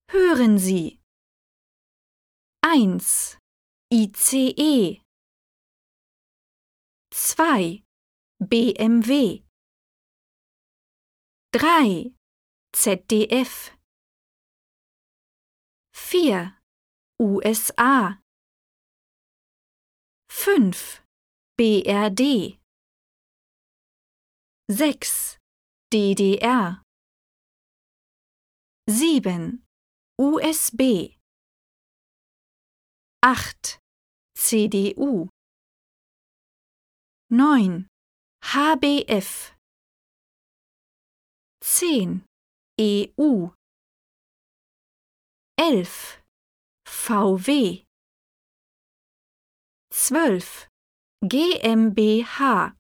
Hören Sie. 1. ICE 2. BMW 3. ZDF 4. USA 5. BRD 6. DDR 7. USB 8. CDU 9. HBF 10. EU 11. VW 12. GmbH